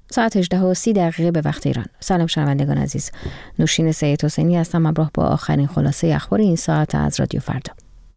ساعت 18:30 به وقت ایران. سلام شنوندگان عزیز. نوشین سید حسینی هستم همراه با آخرین خلاصه اخبار این ساعت از رادیو فردا.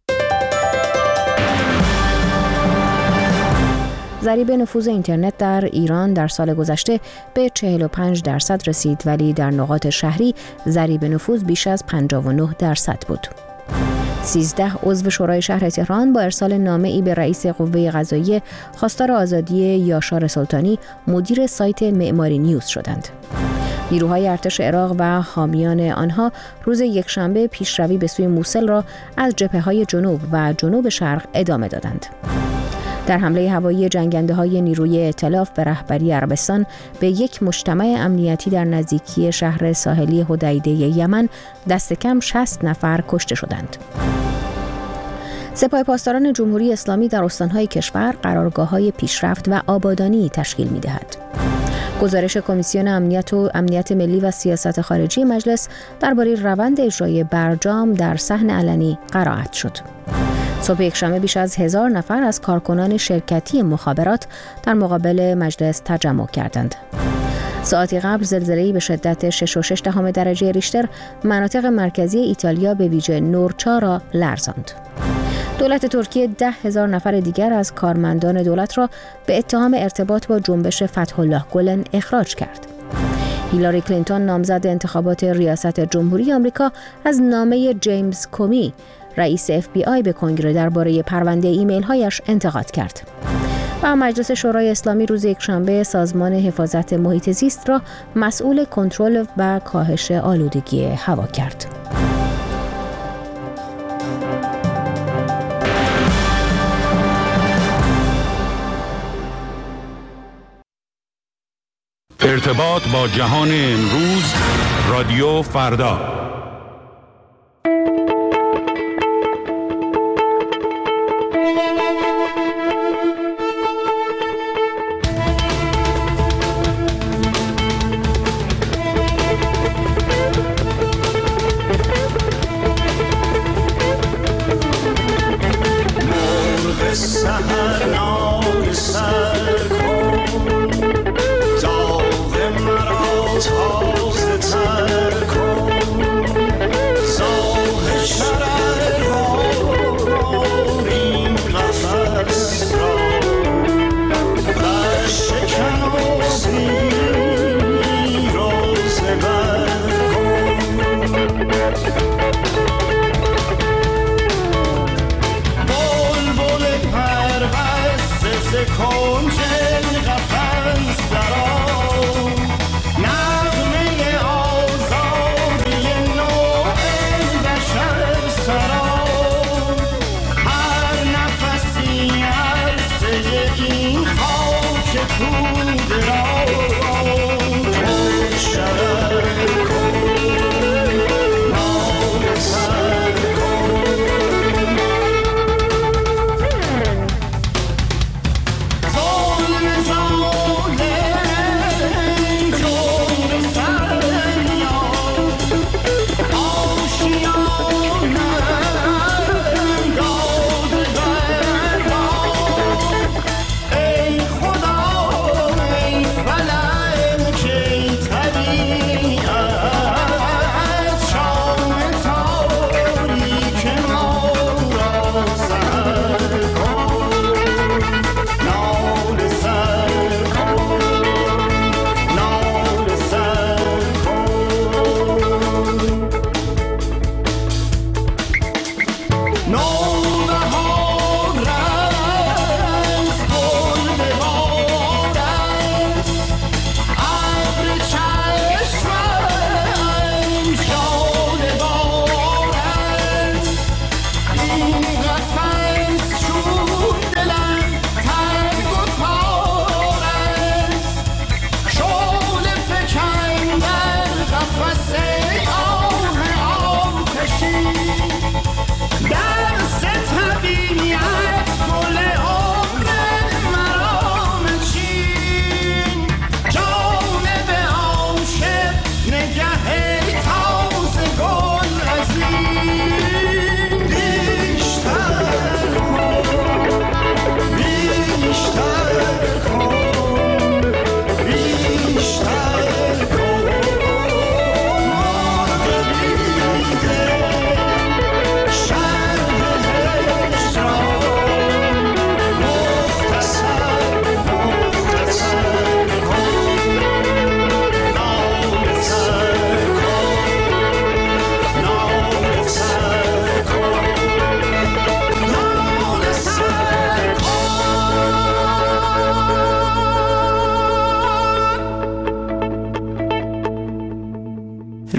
ضریب نفوذ اینترنت در ایران در سال گذشته به 45% رسید، ولی در نقاط شهری ضریب نفوذ بیش از 59% بود. 13 عضو شورای شهر تهران با ارسال نامه‌ای به رئیس قوه قضاییه خواستار آزادی یاشار سلطانی مدیر سایت معماری نیوز شدند. نیروهای ارتش عراق و حامیان آنها روز یکشنبه پیشروی به سوی موصل را از جبهه‌های جنوب و جنوب شرق ادامه دادند. در حمله هوایی جنگنده‌های نیروی ائتلاف به رهبری عربستان به یک مجتمع امنیتی در نزدیکی شهر ساحلی حدیده یمن دست کم 60 نفر کشته شدند. سپاه پاسداران جمهوری اسلامی در استان‌های کشور قرارگاه‌های پیشرفت و آبادانی تشکیل می‌دهد. گزارش کمیسیون امنیت ملی و سیاست خارجی مجلس درباره روند اجرای برجام در صحن علنی قرائت شد. صبح یکشنبه بیش از 1000 نفر از کارکنان شرکتی مخابرات در مقابل مجلس تجمع کردند. ساعتی قبل زلزله‌ای به شدت 6.6 درجه ریشتر مناطق مرکزی ایتالیا به ویژه نورچا را لرزاند. دولت ترکیه 10,000 نفر دیگر از کارمندان دولت را به اتهام ارتباط با جنبش فتح الله گلن اخراج کرد. هیلاری کلینتون نامزد انتخابات ریاست جمهوری آمریکا از نامه جیمز کومی رئیس FBI به کنگره درباره پرونده ایمیل‌هایش انتقاد کرد. و مجلس شورای اسلامی روز یکشنبه سازمان حفاظت محیط زیست را مسئول کنترل و کاهش آلودگی هوا کرد. ارتباط با جهان امروز، رادیو فردا.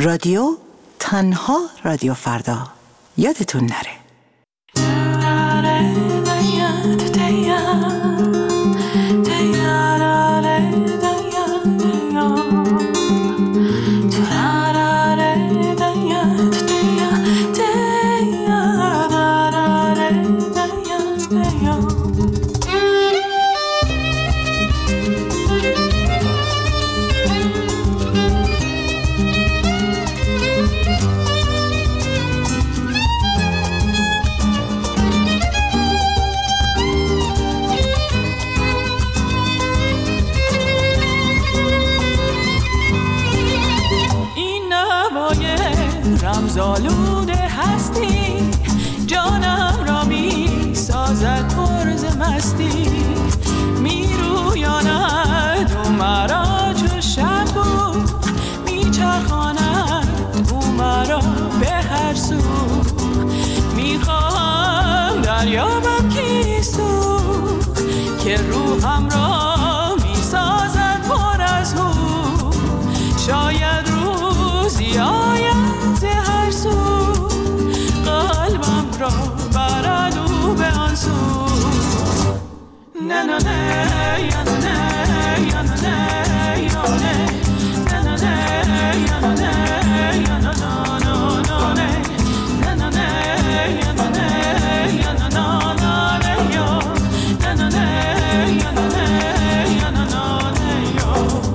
رادیو تنها رادیو فردا یادتون نره. رمزآلوده هستی جانم را می سازد پرز مستی می رویاند او مرا چو شبو می چرخاند او مرا به هر سو می خواهم دریابم کیستو که روحم را می سازد پر از هو شاید روزی آید هر سو قلبم را برد او به آن سو نه نه نه یا نه نه یا نه نه یا نه نه نه یا نه نه یا نه نه نه نه نه یا نه نه یا نه نه یا نه نه یا نه نه یا نه نه یا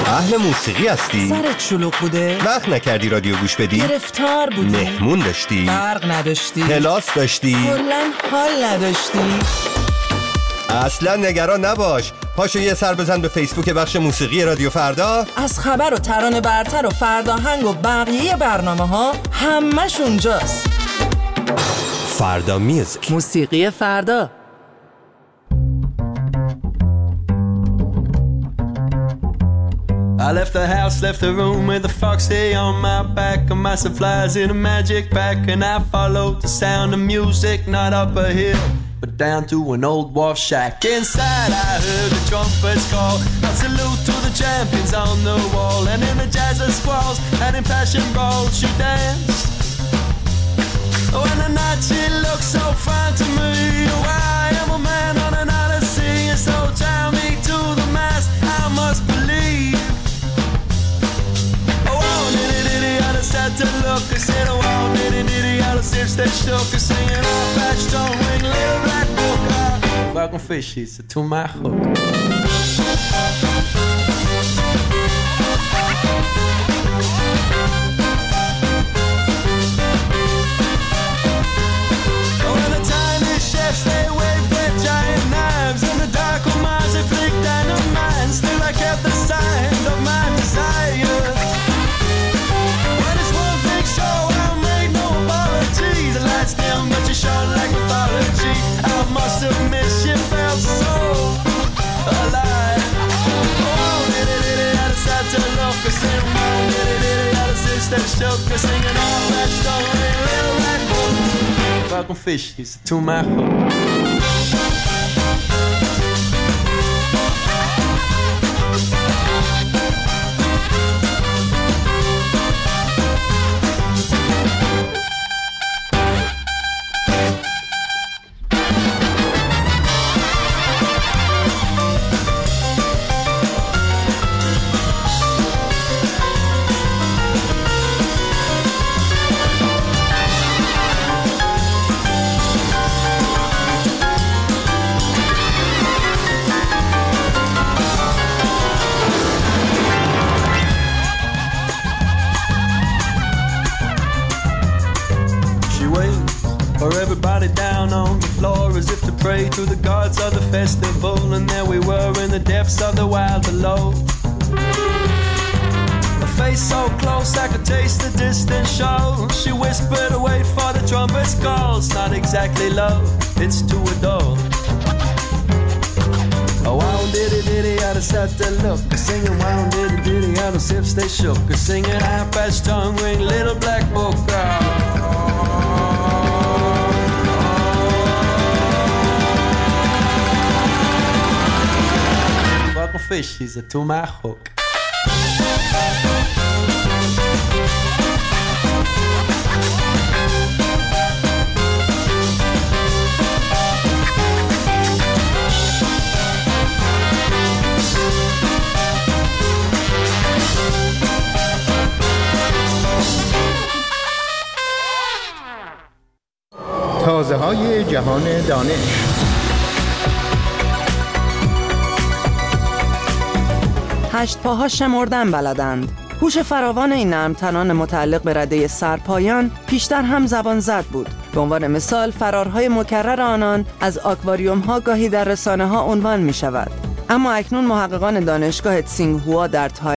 اهل موسیقی هستی؟ سرت شلوغ بوده؟ وقت نکردی رادیو گوش بدی؟ گرفتار بودی؟ مهمون داشتی؟ برق نداشتی؟ کلاس داشتی؟ کلاً حال نداشتی؟ اصلا نگران نباش، پاشو یه سر بزن به فیسبوک بخش موسیقی رادیو فردا. از خبر و ترانه برتر و فرداهنگ و بقیه برنامه ها همش اونجاست. فردا میوزیک، موسیقی فردا. I left the house, left the room with a foxy on my back and my supplies in a magic bag, and I followed the sound of music, not up a hill but down to an old wharf shack. Inside I heard the trumpets call, a salute to the champions on the wall, and in the jazz of squalls and in passion brawls she danced. Oh, and the night she looked so fine to me. Oh, I am a man on an odyssey, and so tie me to the mast, I must believe. Had to look, I said, oh, nitty, all the sips that shook, I singing off that stone wing, little black book. Welcome fishies to my hook. Oh, and the tiny chefs, they waved their giant knives, and the dark minds, they flicked dynamite. Still I kept the sign of my desire. Dim, but you shone like mythology. I must admit she felt so alive. Oh, diddy, out of sight to look, I said, oh, diddy, out of six that shook, I singing all that story, little black book. Welcome fishies to my hook. Down on the floor as if to pray to the gods of the festival, and there we were in the depths of the wild below. A face so close I could taste the distant show. She whispered, wait for the trumpet's call. It's not exactly love, it's to adore. Oh, wow, diddy, out of sight to look, singing wow, diddy, out of sips they shook, singing half-past tongue ring, little black book. Fishies to my hook. تازه‌های جهان دانش. هشت پاها شمردن بلدند. هوش فراوان این نرم‌تنان متعلق به رده سرپایان پیشتر هم زبان زد بود. به عنوان مثال فرارهای مکرر آنان از آکواریوم ها گاهی در رسانه ها عنوان می شود. اما اکنون محققان دانشگاه تسینگهوا در